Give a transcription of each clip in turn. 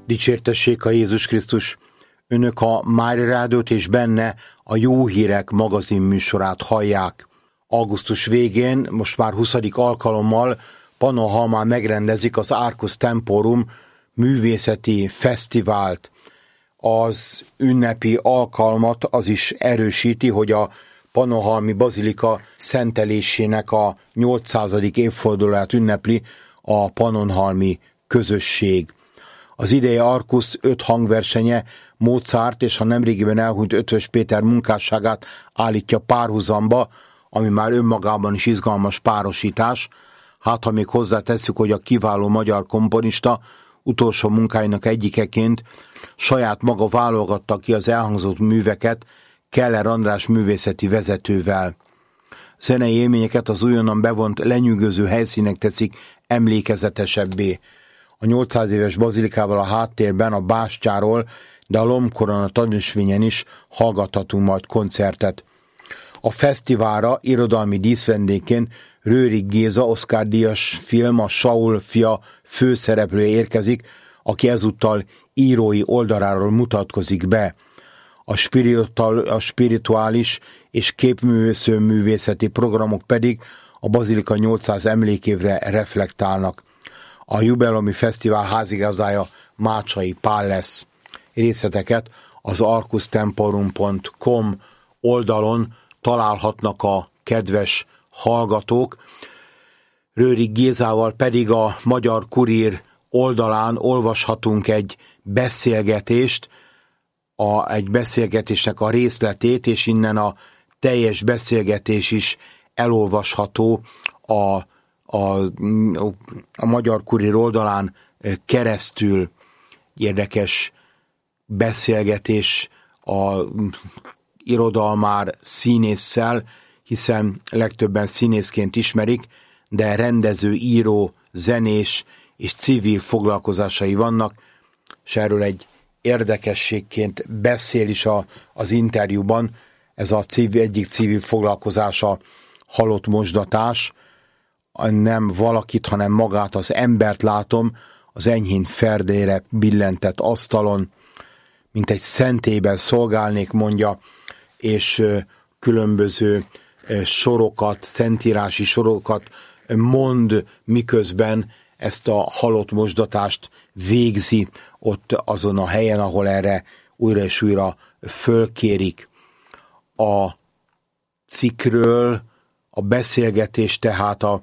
Dicsértessék a Jézus Krisztus! Önök a Mária Rádiót és benne a Jó Hírek magazin műsorát hallják. Augusztus végén, most már 20. alkalommal Pannonhalmán megrendezik az Arcus Temporum művészeti fesztivált. Az ünnepi alkalmat az is erősíti, hogy a Pannonhalmi Bazilika szentelésének a 800. évfordulóját ünnepli a pannonhalmi közösség. Az idei Arcus 5 hangversenye Mozart és a nemrégiben elhunyt Eötvös Péter munkásságát állítja párhuzamba, ami már önmagában is izgalmas párosítás. Hát, ha még hozzátesszük, hogy a kiváló magyar komponista utolsó munkáinak egyikeként saját maga válogatta ki az elhangzott műveket Keller András művészeti vezetővel. Zenei élményeket az újonnan bevont lenyűgöző helyszínek teszik emlékezetesebbé. A 800 éves bazilikával a háttérben a bástyáról, de a lombkorona tanúsvényen is hallgathatunk majd koncertet. A fesztiválra irodalmi díszvendégként Rőrig Géza Oscar-díjas film A Saul fia főszereplője érkezik, aki ezúttal írói oldaláról mutatkozik be. A spirituális és képművészeti programok pedig a Bazilika 800 emlékévre reflektálnak. A jubileumi fesztivál házigazdája Mácsai Pál lesz. Részleteket az arcustemporum.com oldalon találhatnak a kedves hallgatók. Rőrig Gézával pedig a Magyar Kurír oldalán olvashatunk egy beszélgetést, egy beszélgetésnek a részletét, és innen a teljes beszélgetés is elolvasható a Magyar Kurír oldalán keresztül. Érdekes beszélgetés a irodalmár színésszel, hiszen legtöbben színészként ismerik, de rendező, író, zenés és civil foglalkozásai vannak, és erről egy érdekességként beszél is az interjúban. Ez egyik civil foglalkozása halott mosdatás. Nem valakit, hanem magát, az embert látom az enyhén ferdére billentett asztalon, mint egy szentélyben szolgálnék, mondja, és különböző sorokat, szentírási sorokat mond, miközben ezt a halott mosdatást végzi ott azon a helyen, ahol erre újra és újra fölkérik. A cikkről a beszélgetés tehát a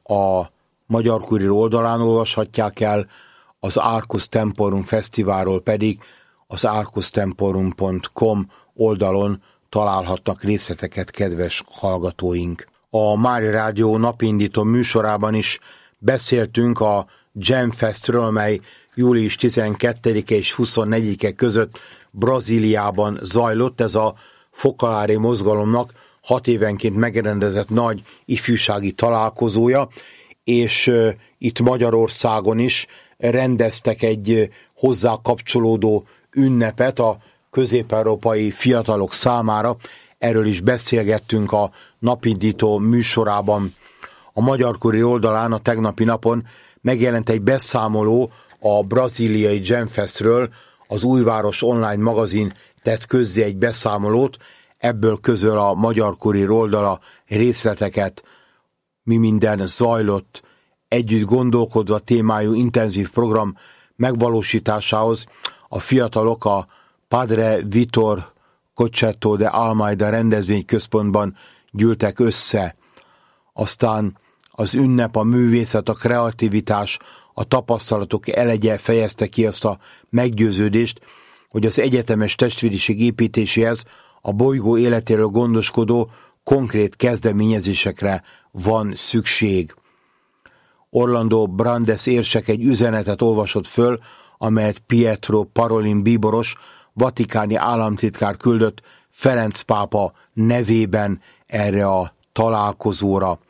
Magyar Kurír oldalán olvashatják el, az Arcus Temporum Fesztiválról pedig az arcustemporum.com oldalon találhatnak részleteket, kedves hallgatóink. A Mária Rádió napindító műsorában is beszéltünk a Jam Festről, amely július 12-e és 24-e között Brazíliában zajlott. Ez a Focolare mozgalomnak 6 évenként megrendezett nagy ifjúsági találkozója, és itt Magyarországon is rendeztek egy hozzá kapcsolódó ünnepet a közép-európai fiatalok számára. Erről is beszélgettünk a napindító műsorában. A Magyar Kurír oldalán a tegnapi napon megjelent egy beszámoló a brazíliai Jam Festről. Az Újváros online magazin tett közzé egy beszámolót, ebből közöl a Magyar Kurír oldala részleteket, mi minden zajlott, együtt gondolkodva témájú intenzív program megvalósításához a fiatalok a Padre Vitor Concetto de Almeida rendezvényközpontban gyűltek össze. Aztán az ünnep, a művészet, a kreativitás, a tapasztalatok elegye fejezte ki azt a meggyőződést, hogy az egyetemes testvériség építéséhez a bolygó életéről gondoskodó konkrét kezdeményezésekre van szükség. Orlando Brandes érsek egy üzenetet olvasott föl, amelyet Pietro Parolin bíboros, vatikáni államtitkár küldött Ferenc pápa nevében erre a találkozóra.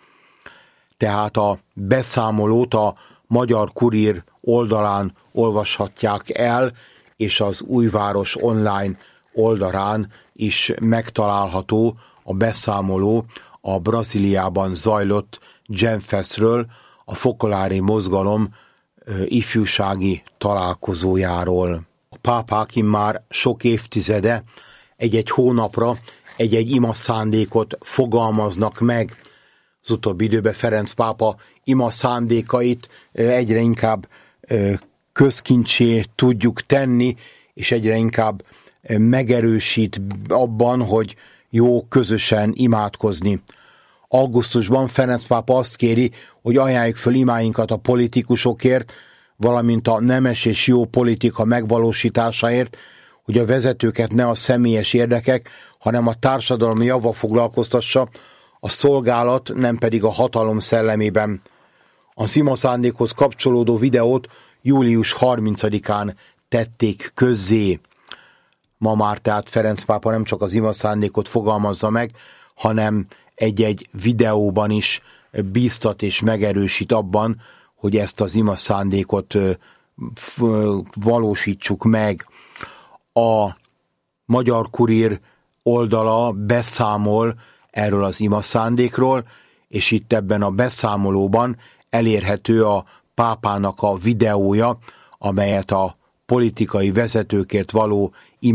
Tehát a beszámolót a Magyar Kurír oldalán olvashatják el, és az Újváros online oldalán is megtalálható a beszámoló a Brazíliában zajlott Jam Festről, a Focolare mozgalom ifjúsági találkozójáról. A pápák immár sok évtizede egy-egy hónapra egy-egy ima szándékot fogalmaznak meg. Az utóbbi időben Ferenc pápa ima szándékait egyre inkább közkincsé tudjuk tenni, és egyre inkább megerősít abban, hogy jó közösen imádkozni. Augusztusban Ferenc pápa azt kéri, hogy ajánljuk föl imáinkat a politikusokért, valamint a nemes és jó politika megvalósításáért, hogy a vezetőket ne a személyes érdekek, hanem a társadalmi java foglalkoztassa, a szolgálat nem pedig a hatalom szellemében. Az ima szándékhoz kapcsolódó videót július 30-án tették közzé. Ma már tehát Ferenc pápa nem csak az ima szándékot fogalmazza meg, hanem egy-egy videóban is bíztat és megerősít abban, hogy ezt az ima szándékot valósítsuk meg. A Magyar Kurír oldala beszámol erről az ima szándékról, és itt ebben a beszámolóban elérhető a pápának a videója, amelyet a politikai vezetőkért való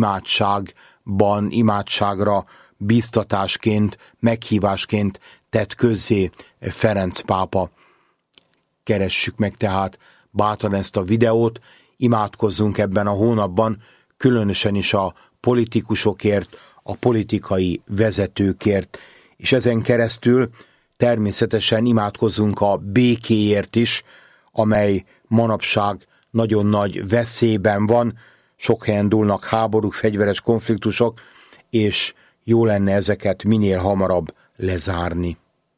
imádságra bíztatásként, meghívásként tett közzé Ferenc pápa. Keressük meg tehát bátran ezt a videót, imádkozzunk ebben a hónapban, különösen is a politikusokért, a politikai vezetőkért, és ezen keresztül természetesen imádkozzunk a békéért is, amely manapság nagyon nagy veszélyben van, sok helyen dúlnak háborúk, fegyveres konfliktusok, és jó lenne ezeket minél hamarabb lezárni.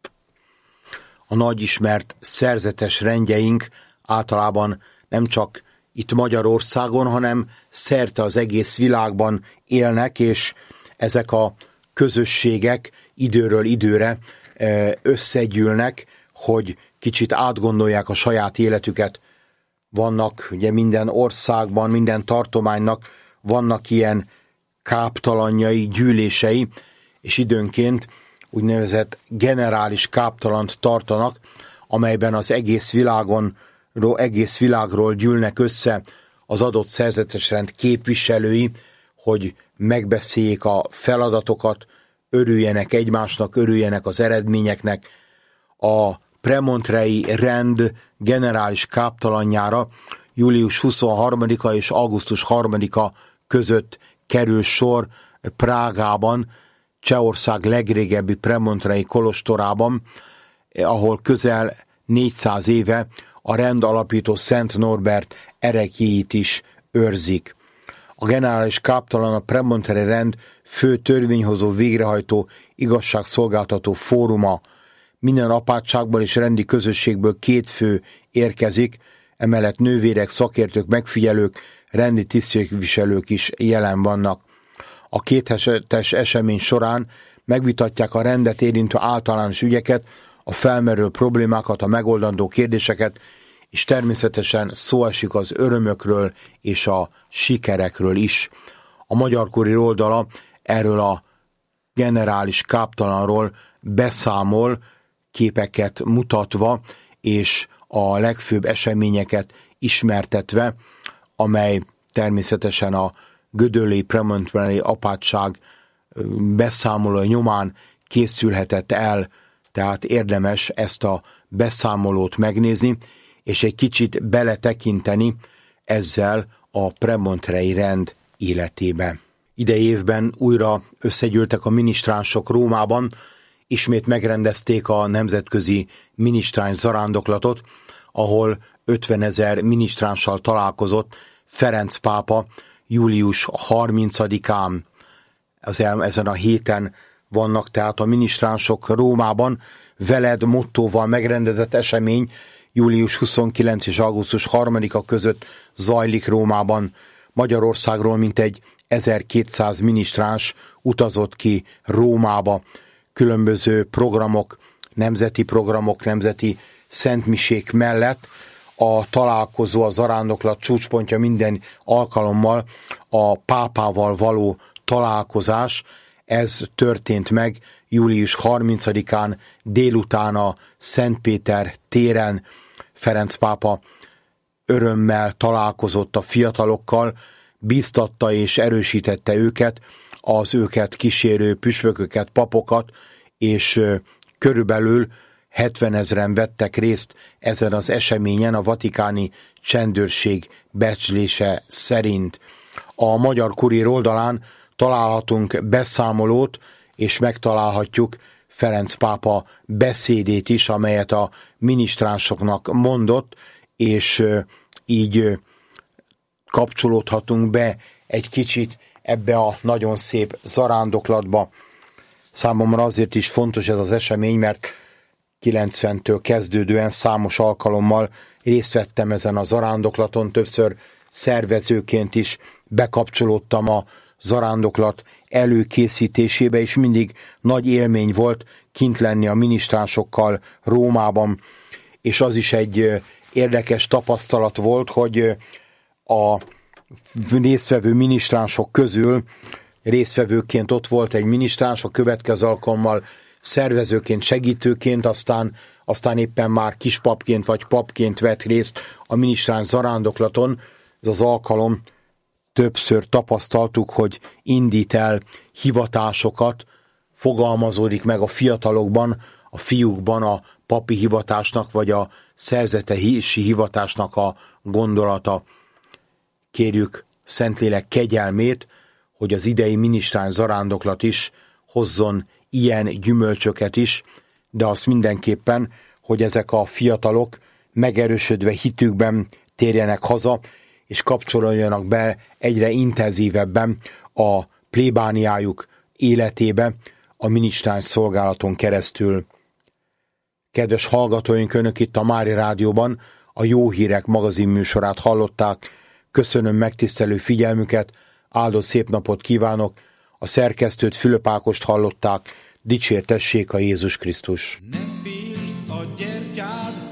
A nagy ismert szerzetes rendjeink általában nem csak itt Magyarországon, hanem szerte az egész világban élnek, és ezek a közösségek időről időre összegyűlnek, hogy kicsit átgondolják a saját életüket. Vannak ugye minden országban, minden tartománynak vannak ilyen káptalanjai, gyűlései, és időnként úgynevezett generális káptalant tartanak, amelyben az egész világról gyűlnek össze az adott szerzetesrend képviselői, hogy megbeszéljék a feladatokat, örüljenek egymásnak, örüljenek az eredményeknek. A premontrei rend generális káptalanjára július 23-a és augusztus 3-a között kerül sor Prágában, Csehország legrégebbi premontrei kolostorában, ahol közel 400 éve a rend alapító Szent Norbert ereklyéit is őrzik. A generális káptalan a premontrei rend fő törvényhozó, végrehajtó, igazságszolgáltató fóruma. Minden apátságból és rendi közösségből 2 fő érkezik, emellett nővérek, szakértők, megfigyelők, rendi tisztségviselők is jelen vannak. A 2 hetes esemény során megvitatják a rendet érintő általános ügyeket, a felmerülő problémákat, a megoldandó kérdéseket, és természetesen szó esik az örömökről és a sikerekről is. A Magyar Kurír oldala erről a generális káptalanról beszámol, képeket mutatva, és a legfőbb eseményeket ismertetve, amely természetesen a gödöllői premontrei apátság beszámoló nyomán készülhetett el, tehát érdemes ezt a beszámolót megnézni, és egy kicsit beletekinteni ezzel a premontrei rend életébe. Idei évben újra összegyűltek a minisztránsok Rómában, ismét megrendezték a nemzetközi minisztráns zarándoklatot, ahol 50 000 minisztránssal találkozott Ferenc pápa július 30-án. Ezen a héten vannak tehát a minisztránsok Rómában. Veled mottóval megrendezett esemény július 29 és augusztus 3-a között zajlik Rómában. Magyarországról mintegy 1200 minisztráns utazott ki Rómába. Különböző programok, nemzeti szentmisék mellett a találkozó, a zarándoklat csúcspontja minden alkalommal a pápával való találkozás. Ez történt meg július 30-án délután a Szent Péter téren. Ferenc pápa örömmel találkozott a fiatalokkal, bíztatta és erősítette őket, az őket kísérő püspököket, papokat, és körülbelül 70 000 vettek részt ezen az eseményen a vatikáni csendőrség becslése szerint. A Magyar Kurír oldalán találhatunk beszámolót, és megtalálhatjuk Ferenc pápa beszédét is, amelyet a minisztránsoknak mondott, és így kapcsolódhatunk be egy kicsit ebbe a nagyon szép zarándoklatba. Számomra azért is fontos ez az esemény, mert 90-től kezdődően számos alkalommal részt vettem ezen a zarándoklaton, többször szervezőként is bekapcsolódtam a zarándoklat előkészítésébe, és mindig nagy élmény volt kint lenni a minisztránsokkal Rómában, és az is egy érdekes tapasztalat volt, hogy a résztvevő minisztránsok közül résztvevőként ott volt egy minisztráns, a következő alkalommal szervezőként, segítőként, aztán éppen már kispapként vagy papként vett részt a minisztráns zarándoklaton. Ez az alkalom többször tapasztaltuk, hogy indít el hivatásokat, fogalmazódik meg a fiatalokban, a fiúkban a papi hivatásnak vagy a szerzetesi hivatásnak a gondolata. Kérjük Szentlélek kegyelmét, hogy az idei minisztráns zarándoklat is hozzon ilyen gyümölcsöket is, de azt mindenképpen, hogy ezek a fiatalok megerősödve hitükben térjenek haza, és kapcsolódjanak be egyre intenzívebben a plébániájuk életébe a minisztráns szolgálaton keresztül. Kedves hallgatóink, Önök itt a Mária Rádióban a Jó Hírek magazin műsorát hallották. Köszönöm megtisztelő figyelmüket, áldott szép napot kívánok, a szerkesztőt, Fülöp Ákost hallották, dicsértessék a Jézus Krisztus. Ne félj a gyertyád